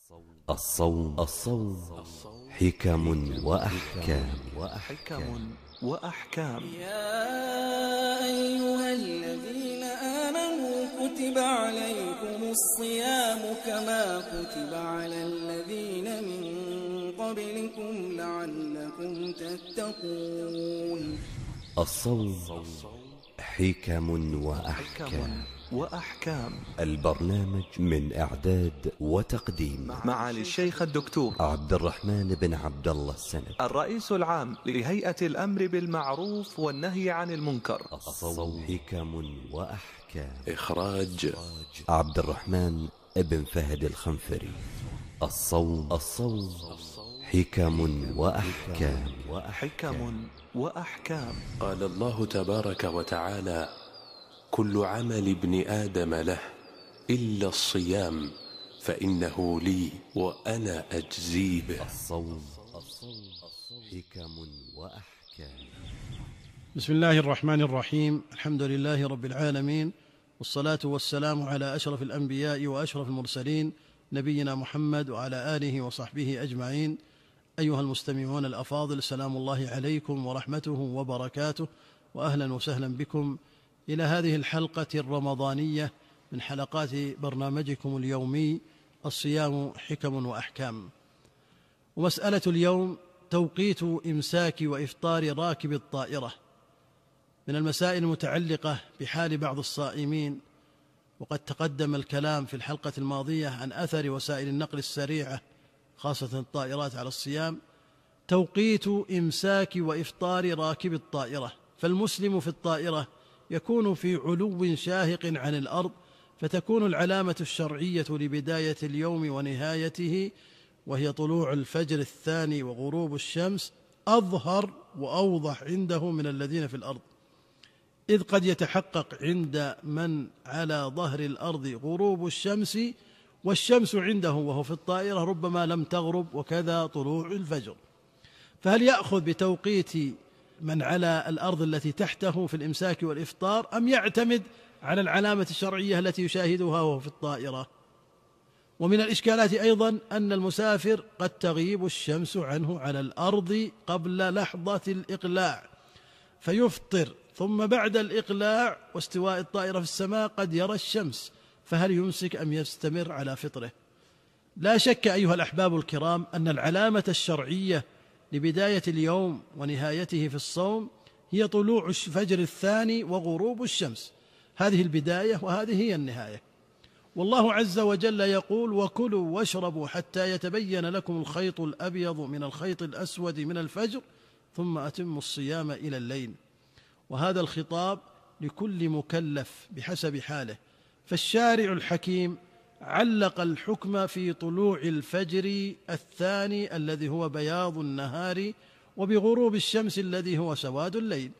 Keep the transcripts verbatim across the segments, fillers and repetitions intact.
الصوم الصوم حكم وأحكام حكم وأحكام. يا أيها الذين آمنوا كتب عليكم الصيام كما كتب على الذين من قبلكم لعلكم تتقون. الصوم حكم وأحكام وأحكام. البرنامج من إعداد وتقديم معالي الشيخ الدكتور عبد الرحمن بن عبد الله السند، الرئيس العام لهيئة الأمر بالمعروف والنهي عن المنكر. الصوم حكم وأحكام. إخراج عبد الرحمن بن فهد الخنفري. الصوم الصوم حكم وأحكام حكم وأحكام. قال الله تبارك وتعالى: كل عمل ابن آدم له إلا الصيام فإنه لي وأنا أجزي به. الصوم حكم وأحكام. بسم الله الرحمن الرحيم. الحمد لله رب العالمين، والصلاة والسلام على أشرف الأنبياء وأشرف المرسلين نبينا محمد وعلى آله وصحبه أجمعين. أيها المستمعون الأفاضل، سلام الله عليكم ورحمته وبركاته، وأهلا وسهلا بكم إلى هذه الحلقة الرمضانية من حلقات برنامجكم اليومي الصيام حكم وأحكام. ومسألة اليوم توقيت إمساك وإفطار راكب الطائرة، من المسائل المتعلقة بحال بعض الصائمين، وقد تقدم الكلام في الحلقة الماضية عن أثر وسائل النقل السريعة خاصة الطائرات على الصيام. توقيت إمساك وإفطار راكب الطائرة، فالمسلم في الطائرة يكون في علو شاهق عن الأرض، فتكون العلامة الشرعية لبداية اليوم ونهايته وهي طلوع الفجر الثاني وغروب الشمس أظهر وأوضح عنده من الذين في الأرض، إذ قد يتحقق عند من على ظهر الأرض غروب الشمس والشمس عنده وهو في الطائرة ربما لم تغرب، وكذا طلوع الفجر. فهل يأخذ بتوقيت من على الأرض التي تحته في الإمساك والإفطار، أم يعتمد على العلامة الشرعية التي يشاهدها وهو في الطائرة؟ ومن الإشكالات أيضا أن المسافر قد تغيب الشمس عنه على الأرض قبل لحظة الإقلاع فيفطر، ثم بعد الإقلاع واستواء الطائرة في السماء قد يرى الشمس، فهل يمسك أم يستمر على فطره؟ لا شك أيها الأحباب الكرام أن العلامة الشرعية لبداية اليوم ونهايته في الصوم هي طلوع الفجر الثاني وغروب الشمس، هذه البداية وهذه هي النهاية. والله عز وجل يقول: وكلوا واشربوا حتى يتبين لكم الخيط الأبيض من الخيط الأسود من الفجر ثم أتموا الصيام إلى الليل. وهذا الخطاب لكل مكلف بحسب حاله، فالشارع الحكيم علق الحكم في طلوع الفجر الثاني الذي هو بياض النهار وبغروب الشمس الذي هو سواد الليل.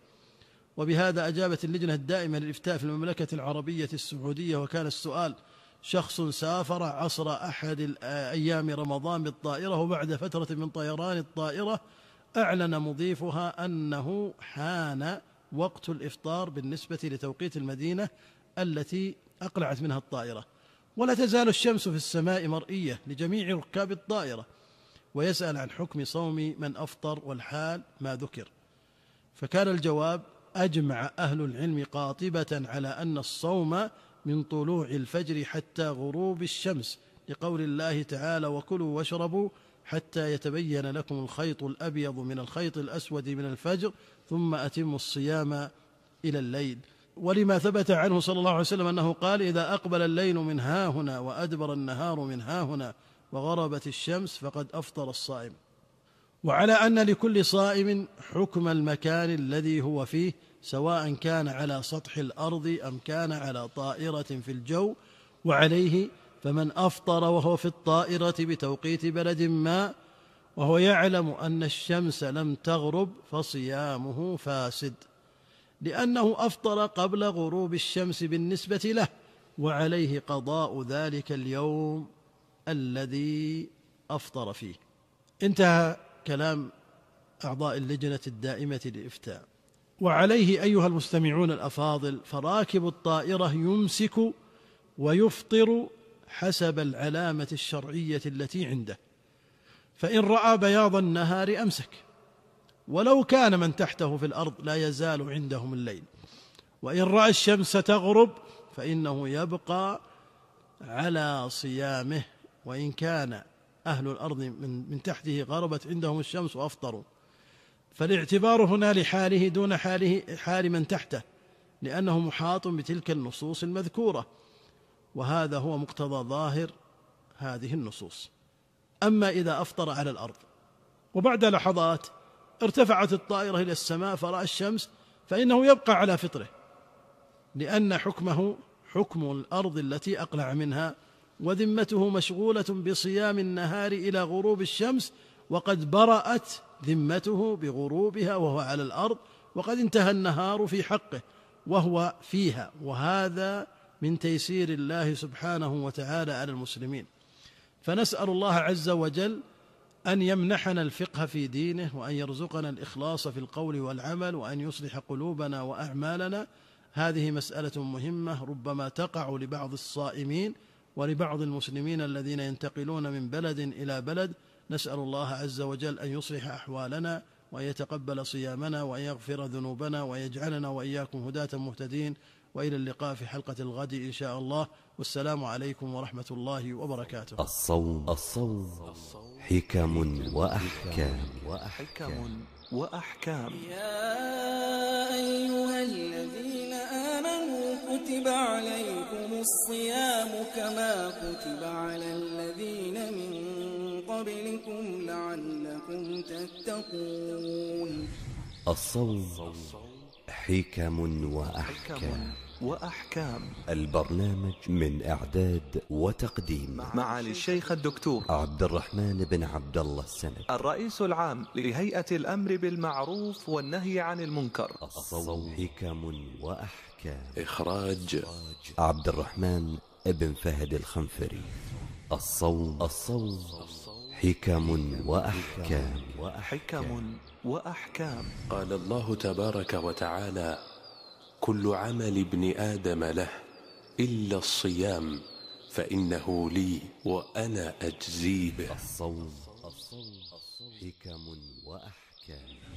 وبهذا أجابت اللجنة الدائمة للإفتاء في المملكة العربية السعودية، وكان السؤال: شخص سافر عصر أحد أيام رمضان بالطائرة، وبعد فترة من طيران الطائرة أعلن مضيفها أنه حان وقت الإفطار بالنسبة لتوقيت المدينة التي أقلعت منها الطائرة، ولا تزال الشمس في السماء مرئية لجميع ركاب الطائرة، ويسأل عن حكم صوم من أفطر والحال ما ذكر. فكان الجواب: أجمع أهل العلم قاطبة على أن الصوم من طلوع الفجر حتى غروب الشمس، لقول الله تعالى: وكلوا واشربوا حتى يتبين لكم الخيط الأبيض من الخيط الأسود من الفجر ثم أتموا الصيام إلى الليل. ولما ثبت عنه صلى الله عليه وسلم أنه قال: إذا أقبل الليل من هاهنا وأدبر النهار من هاهنا وغربت الشمس فقد أفطر الصائم. وعلى أن لكل صائم حكم المكان الذي هو فيه، سواء كان على سطح الأرض أم كان على طائرة في الجو، وعليه فمن أفطر وهو في الطائرة بتوقيت بلد ما وهو يعلم أن الشمس لم تغرب فصيامه فاسد، لأنه أفطر قبل غروب الشمس بالنسبة له، وعليه قضاء ذلك اليوم الذي أفطر فيه. انتهى كلام أعضاء اللجنة الدائمة للإفتاء. وعليه أيها المستمعون الأفاضل، فراكب الطائرة يمسك ويفطر حسب العلامة الشرعية التي عنده، فإن رأى بياض النهار أمسك، ولو كان من تحته في الأرض لا يزال عندهم الليل. وإن رأى الشمس تغرب فإنه يبقى على صيامه، وإن كان أهل الأرض من, من تحته غربت عندهم الشمس وأفطروا، فالاعتبار هنا لحاله دون حاله حال من تحته، لأنه محاط بتلك النصوص المذكورة، وهذا هو مقتضى ظاهر هذه النصوص. أما إذا أفطر على الأرض وبعد لحظات ارتفعت الطائرة إلى السماء فرأى الشمس، فإنه يبقى على فطره، لأن حكمه حكم الأرض التي أقلع منها، وذمته مشغولة بصيام النهار إلى غروب الشمس، وقد برأت ذمته بغروبها وهو على الأرض، وقد انتهى النهار في حقه وهو فيها. وهذا من تيسير الله سبحانه وتعالى على المسلمين. فنسأل الله عز وجل أن يمنحنا الفقه في دينه، وأن يرزقنا الإخلاص في القول والعمل، وأن يصلح قلوبنا وأعمالنا. هذه مسألة مهمة ربما تقع لبعض الصائمين ولبعض المسلمين الذين ينتقلون من بلد إلى بلد. نسأل الله عز وجل أن يصلح أحوالنا، وأن يتقبل صيامنا، وأن يغفر ذنوبنا، ويجعلنا وإياكم هداة مهتدين. وإلى اللقاء في حلقة الغد إن شاء الله، والسلام عليكم ورحمة الله وبركاته. الصوم الصوم حكم وأحكام حكم وأحكام. يا أيها الذين آمنوا كتب عليكم الصيام كما كتب على الذين من قبلكم لعلكم تتقون. الصوم حكم وأحكام وأحكام. البرنامج من إعداد وتقديم معالي الشيخ الدكتور عبد الرحمن بن عبد الله السند، الرئيس العام لهيئة الأمر بالمعروف والنهي عن المنكر. الصوم حكم وأحكام. إخراج عبد الرحمن بن فهد الخنفري. الصوم الصوم حكم وأحكام حكم وأحكام. قال الله تبارك وتعالى: كل عمل ابن آدم له إلا الصيام فإنه لي وأنا أجزي به. الصوم حكم وأحكام.